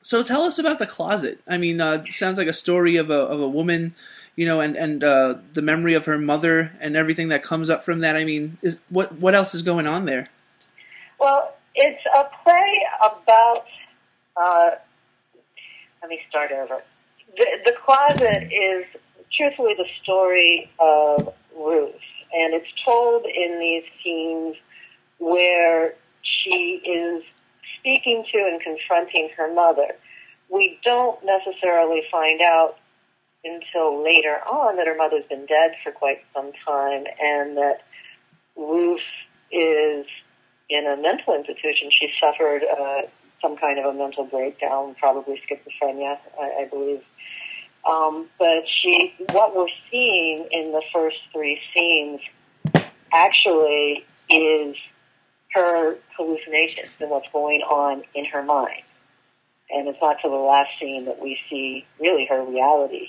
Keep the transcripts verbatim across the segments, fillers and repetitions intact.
So tell us about The Closet. I mean, uh, it sounds like a story of a of a woman, you know, and and uh, the memory of her mother and everything that comes up from that. I mean, is, what what else is going on there? Well, it's a play about. Uh, let me start over. The, the Closet is truthfully the story of Ruth, and it's told in these scenes where she is speaking to and confronting her mother. We don't necessarily find out until later on that her mother's been dead for quite some time and that Ruth is in a mental institution. She suffered uh, some kind of a mental breakdown, probably schizophrenia, I, I believe. Um, but she, what we're seeing in the first three scenes actually is her hallucinations and what's going on in her mind. And it's not till the last scene that we see really her reality.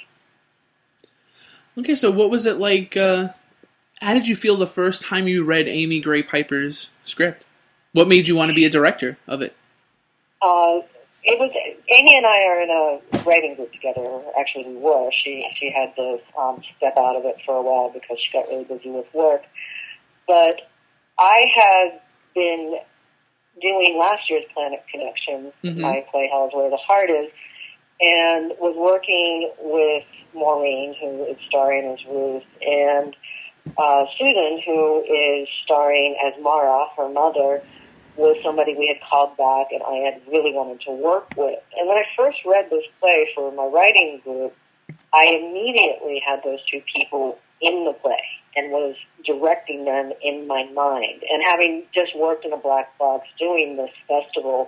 Okay, so what was it like, uh, how did you feel the first time you read Amy Gray Piper's script? What made you want to be a director of it? Uh, it was, Amy and I are in a writing group together. Actually, we were. She, she had to um, step out of it for a while because she got really busy with work. But I had been doing last year's Planet Connection, mm-hmm. my play Hell is Where the Heart Is, and was working with Maureen, who is starring as Ruth, and uh, Susan, who is starring as Mara, her mother, was somebody we had called back and I had really wanted to work with. And when I first read this play for my writing group, I immediately had those two people in the play and was directing them in my mind. And having just worked in a black box doing this festival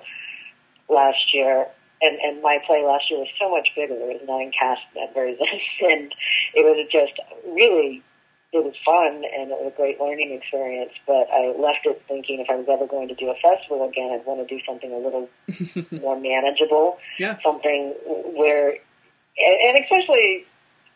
last year, and, and my play last year was so much bigger. There was nine cast members, and it was just really, it was fun, and it was a great learning experience. But I left it thinking if I was ever going to do a festival again, I'd want to do something a little more manageable, yeah. something where, and especially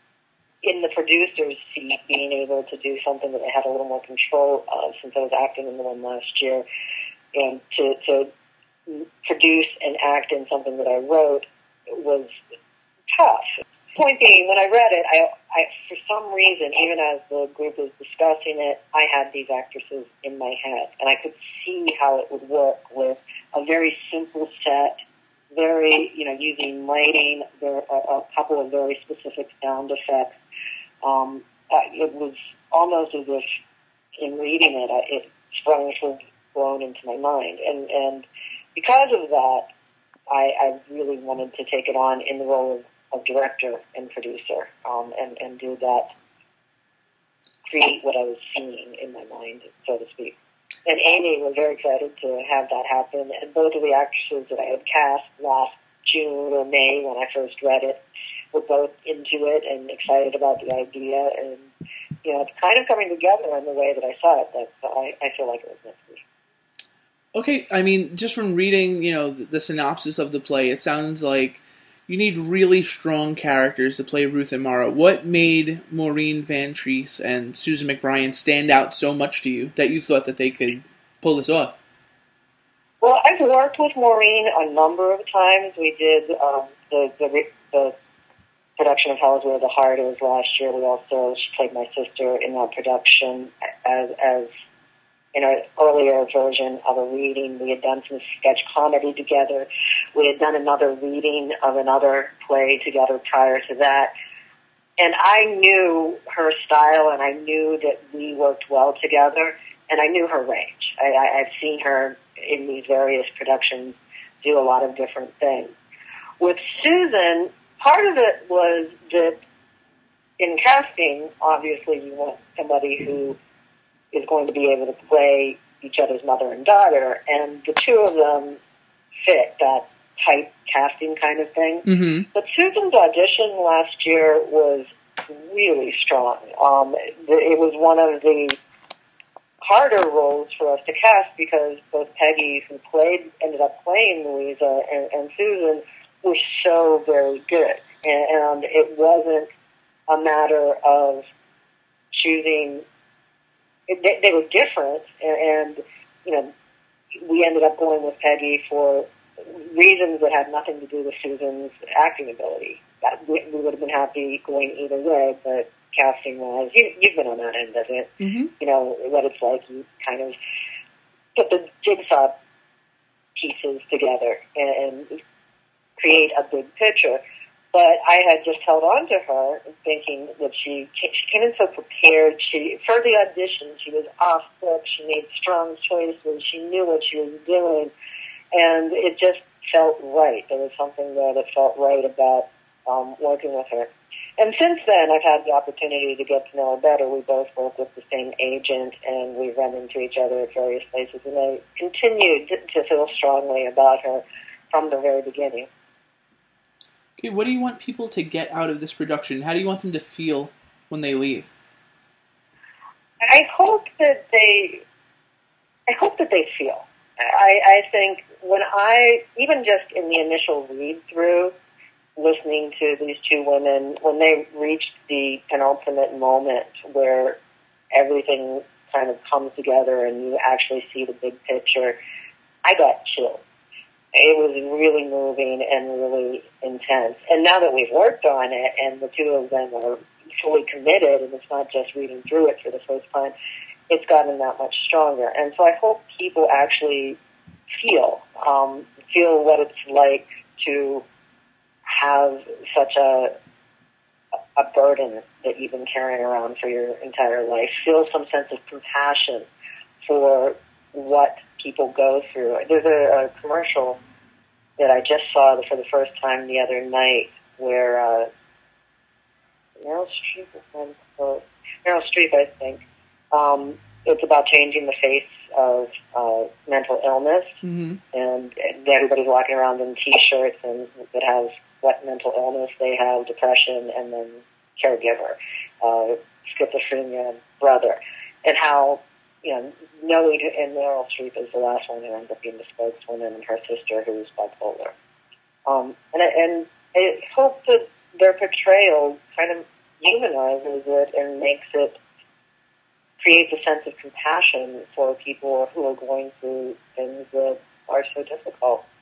in the producer's seat, being able to do something that I had a little more control of, since I was acting in the one last year, and to, to produce and act in something that I wrote was tough. Point being, when I read it, I, I for some reason, even as the group was discussing it, I had these actresses in my head, and I could see how it would work with a very simple set, very, you know, using lighting, there are a couple of very specific sound effects. Um, uh, it was almost as if, in reading it, I, it sprung full blown into my mind. And, and because of that, I, I really wanted to take it on in the role of, of director and producer, um, and, and do that, create what I was seeing in my mind, so to speak. And Amy was very excited to have that happen. And both of the actresses that I had cast last June or May when I first read it were both into it and excited about the idea. And, you know, it's kind of coming together in the way that I saw it. That I, I feel like it was meant to be. Okay, I mean, just from reading, you know, the, the synopsis of the play, it sounds like you need really strong characters to play Ruth and Mara. What made Maureen Vantrease and Susan McBrien stand out so much to you that you thought that they could pull this off? Well, I've worked with Maureen a number of times. We did um, the, the the production of Hell is Where the Heart Is last year. We also, she played my sister in that production as as in an earlier version of a reading. We had done some sketch comedy together. We had done another reading of another play together prior to that. And I knew her style, and I knew that we worked well together, and I knew her range. I, I, I've seen her in these various productions do a lot of different things. With Susan, part of it was that in casting, obviously you want somebody who is going to be able to play each other's mother and daughter, and the two of them fit that type casting kind of thing. Mm-hmm. But Susan's audition last year was really strong. Um, it was one of the harder roles for us to cast because both Peggy, who played, ended up playing Louisa, and, and Susan were so very good. And, and it wasn't a matter of choosing. They, they were different, and, and you know, we ended up going with Peggy for reasons that had nothing to do with Susan's acting ability. That, we, we would have been happy going either way, but casting-wise, you, you've been on that end of it. Mm-hmm. You know what it's like. You kind of put the jigsaw pieces together and, and create a big picture. But I had just held on to her, thinking that she she came in so prepared. She for the audition, she was off book. She made strong choices. She knew what she was doing, and it just felt right. There was something there that felt right about um, working with her. And since then, I've had the opportunity to get to know her better. We both work with the same agent, and we run into each other at various places. And I continued to feel strongly about her from the very beginning. Okay, what do you want people to get out of this production? How do you want them to feel when they leave? I hope that they, I hope that they feel. I, I think when I, even just in the initial read-through, listening to these two women, when they reached the penultimate moment where everything kind of comes together and you actually see the big picture, I got chills. It was really moving and really intense. And now that we've worked on it and the two of them are fully committed and it's not just reading through it for the first time, it's gotten that much stronger. And so I hope people actually feel, um, feel what it's like to have such a a burden that you've been carrying around for your entire life. Feel some sense of compassion for what people go through. There's a, a commercial that I just saw for the first time the other night where uh, Meryl Streep, uh, Meryl Streep, I think. Um, it's about changing the face of uh, mental illness, mm-hmm. and, and everybody's walking around in T-shirts and that has what mental illness they have, depression, and then caregiver, uh, schizophrenia, brother, and how, you know, knowing, and Meryl Streep is the last one who ends up being the spokeswoman, and her sister who's bipolar. Um, and, I, and I hope that their portrayal kind of humanizes it and makes it, creates a sense of compassion for people who are going through things that are so difficult.